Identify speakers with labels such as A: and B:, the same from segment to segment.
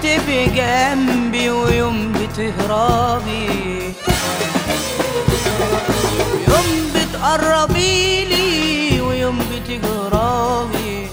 A: بتبقي جنبي ويوم بتهربي، يوم بتقربي لي ويوم بتهربي،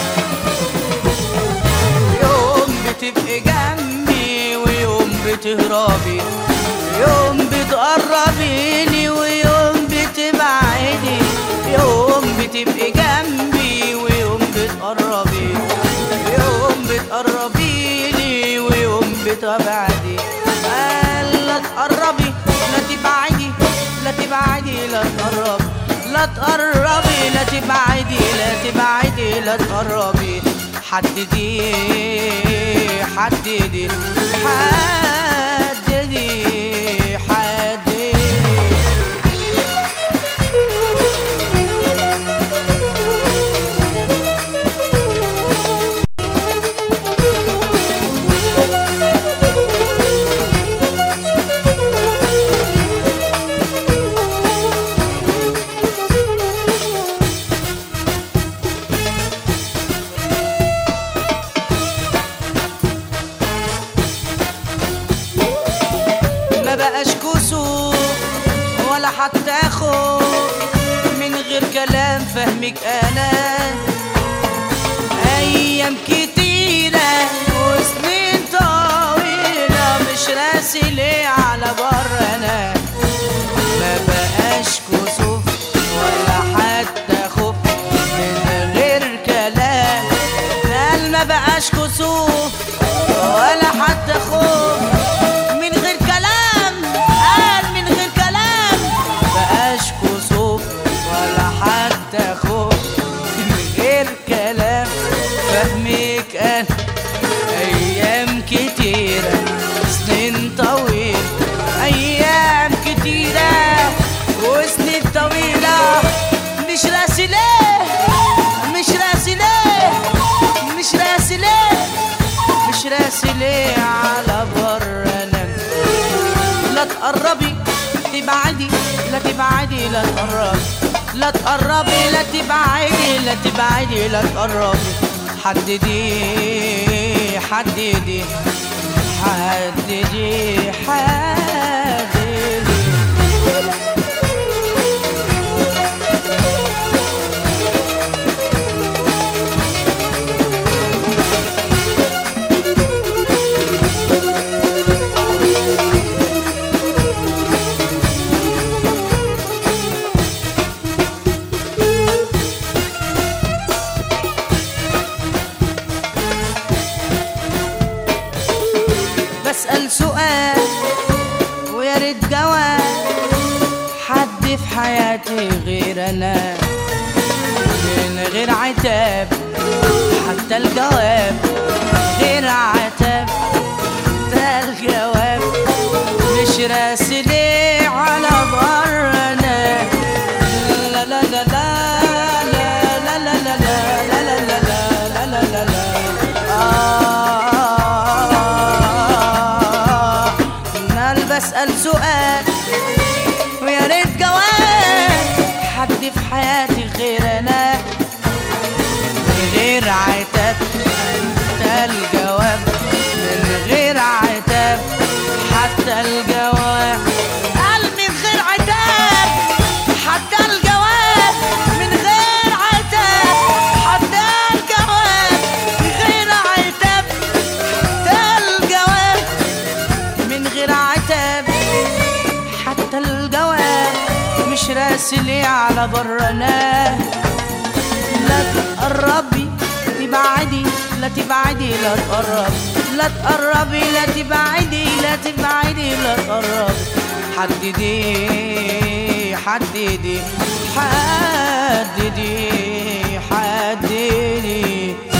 A: يوم بتبقي جنبي ويوم بتهربي، يوم بتقربي لي ويوم بتبعدي، يوم بتبقي جنبي ويوم بتقربي، يوم بتقربي لي ويوم بتبعدي. لا تقربي لا تبعدي، لا تبعدي لا تقربي، لا تقربي لا تبعدي، لا تبعدي لا تقربي. حددي حددي حددي حددي. مبقاش كسوف ولا حتى خوف من غير كلام فهمك انا، ايام كتيرة وسنين طويلة مش راسي ليه على بر انا. مبقاش كسوف ولا حتى خوف من غير كلام، قال مبقاش كسوف ولا حتى خوف فهمك أنا. أيام كتيرة سنين طويلة، أيام كتيرة وسنين طويلة مش راسي ليه، مش راسي ليه، مش راسي ليه، مش راسي ليه على بر أنا. لا تقربي تبعدي، لا تبعدي لا تقربي، لا تقربي لا تبعدي، لا تبعدي لا تقربي. حددي حددي حددي حددي. بسأل سؤال ويا ريت جواب، حد في حياتي غير أنا من غير عتاب، حتى الجواب غير عتاب، حتى الجواب مش راسي ليه على بر أنا. لا لا لا لا لا لا لا لا لا لا لا لا لا. بسأل سؤال ويا ريت جواب، حد في حياتي غير أنا من غير عتاب، حتى الجواب من غير عتاب، حتى الجواب قال من غير عتاب، حتى الجواب من غير عتاب، حتى الجواب من غير عتاب، حتى الجواب من غير عتاب، حتى الجواب مش راسي ليه على بر أنا. لا تقربي تبعدي، لا تبعدي لا تقربي، لا تقربي لا تبعدي، لا تبعدي لا تقربي. حددي حددي حددي حددي.